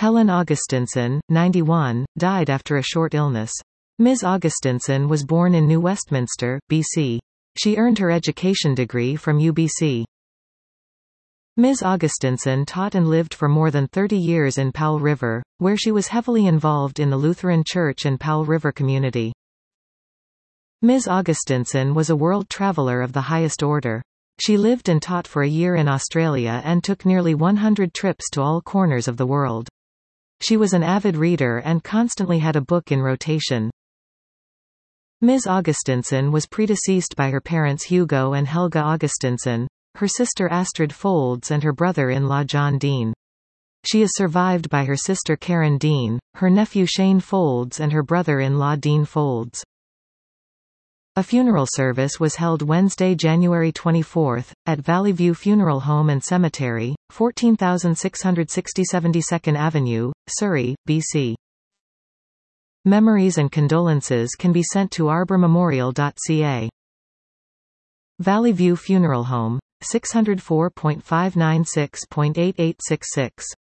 Helen Augustinson, 91, died after a short illness. Ms. Augustinson was born in New Westminster, BC. She earned her education degree from UBC. Ms. Augustinson taught and lived for more than 30 years in Powell River, where she was heavily involved in the Lutheran Church and Powell River community. Ms. Augustinson was a world traveler of the highest order. She lived and taught for a year in Australia and took nearly 100 trips to all corners of the world. She was an avid reader and constantly had a book in rotation. Ms. Augustinson was predeceased by her parents Hugo and Helga Augustinson, her sister Astrid Folds and her brother-in-law John Dean. She is survived by her sister Karen Dean, her nephew Shane Folds and her brother-in-law Dean Folds. A funeral service was held Wednesday, January 24, at Valley View Funeral Home and Cemetery, 14,660 72nd Avenue, Surrey, BC. Memories and condolences can be sent to arbormemorial.ca. Valley View Funeral Home, 604.596.8866